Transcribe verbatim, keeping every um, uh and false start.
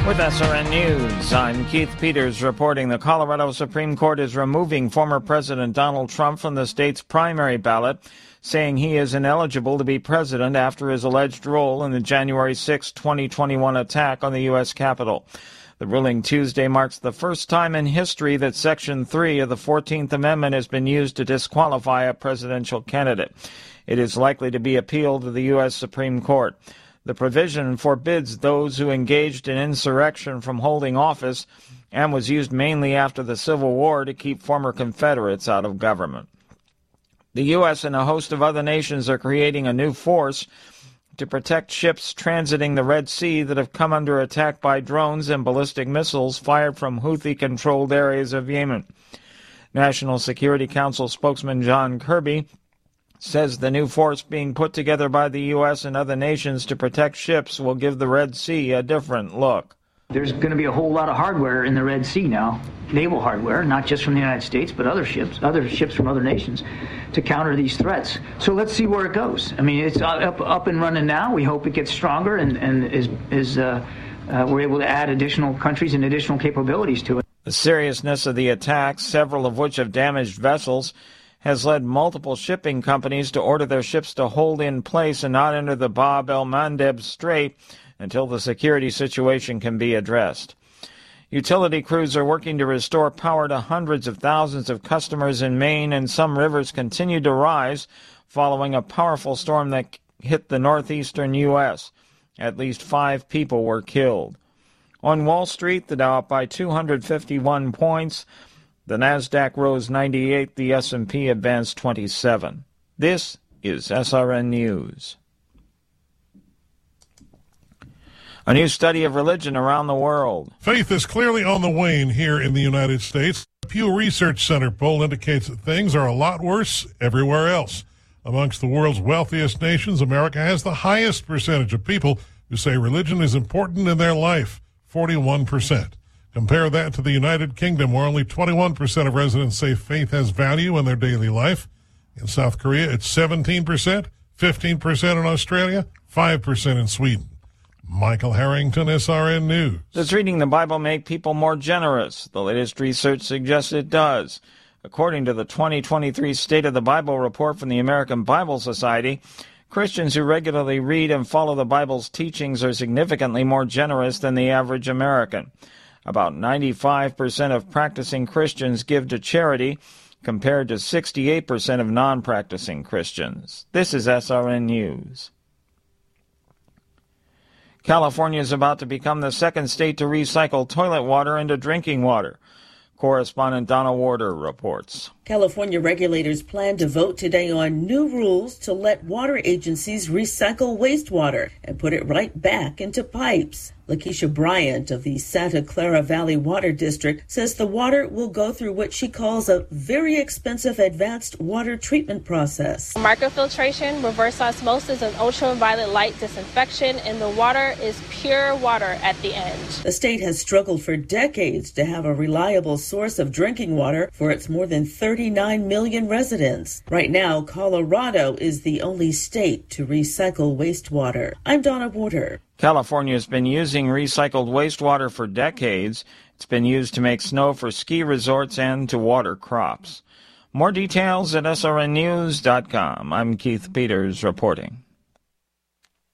With S R N News, I'm Keith Peters reporting the Colorado Supreme Court is removing former President Donald Trump from the state's primary ballot, saying he is ineligible to be president after his alleged role in the January sixth, twenty twenty-one attack on the U S Capitol. The ruling Tuesday marks the first time in history that Section three of the fourteenth Amendment has been used to disqualify a presidential candidate. It is likely to be appealed to the U S Supreme Court. The provision forbids those who engaged in insurrection from holding office and was used mainly after the Civil War to keep former Confederates out of government. The U S and a host of other nations are creating a new force to protect ships transiting the Red Sea that have come under attack by drones and ballistic missiles fired from Houthi-controlled areas of Yemen. National Security Council spokesman John Kirby says the new force being put together by the U S and other nations to protect ships will give the Red Sea a different look. There's going to be a whole lot of hardware in the Red Sea now, naval hardware, not just from the United States, but other ships, other ships from other nations, to counter these threats. So let's see where it goes. I mean, it's up, up and running now. We hope it gets stronger and, and is, is uh, uh, we're able to add additional countries and additional capabilities to it. The seriousness of the attacks, several of which have damaged vessels, has led multiple shipping companies to order their ships to hold in place and not enter the Bab el-Mandeb Strait until the security situation can be addressed. Utility crews are working to restore power to hundreds of thousands of customers in Maine, and some rivers continue to rise following a powerful storm that hit the northeastern U S At least five people were killed. On Wall Street, the Dow up by two hundred fifty-one points. The Nasdaq rose ninety-eight, the S and P advanced twenty-seven. This is S R N News. A new study of religion around the world. Faith is clearly on the wane here in the United States. The Pew Research Center poll indicates that things are a lot worse everywhere else. Amongst the world's wealthiest nations, America has the highest percentage of people who say religion is important in their life, forty-one percent. Compare that to the United Kingdom, where only twenty-one percent of residents say faith has value in their daily life. In South Korea, it's seventeen percent, fifteen percent in Australia, five percent in Sweden. Michael Harrington, S R N News. Does reading the Bible make people more generous? The latest research suggests it does. According to the twenty twenty-three State of the Bible report from the American Bible Society, Christians who regularly read and follow the Bible's teachings are significantly more generous than the average American. About ninety-five percent of practicing Christians give to charity, compared to sixty-eight percent of non-practicing Christians. This is S R N News. California is about to become the second state to recycle toilet water into drinking water. Correspondent Donna Warder reports. California regulators plan to vote today on new rules to let water agencies recycle wastewater and put it right back into pipes. Lakeisha Bryant of the Santa Clara Valley Water District says the water will go through what she calls a very expensive advanced water treatment process. Microfiltration, reverse osmosis, and ultraviolet light disinfection, and the water is pure water at the end. The state has struggled for decades to have a reliable source of drinking water for its more than thirty-nine million residents. Right now, Colorado is the only state to recycle wastewater. I'm Donna Warder. California has been using recycled wastewater for decades. It's been used to make snow for ski resorts and to water crops. More details at S R N news dot com. I'm Keith Peters reporting.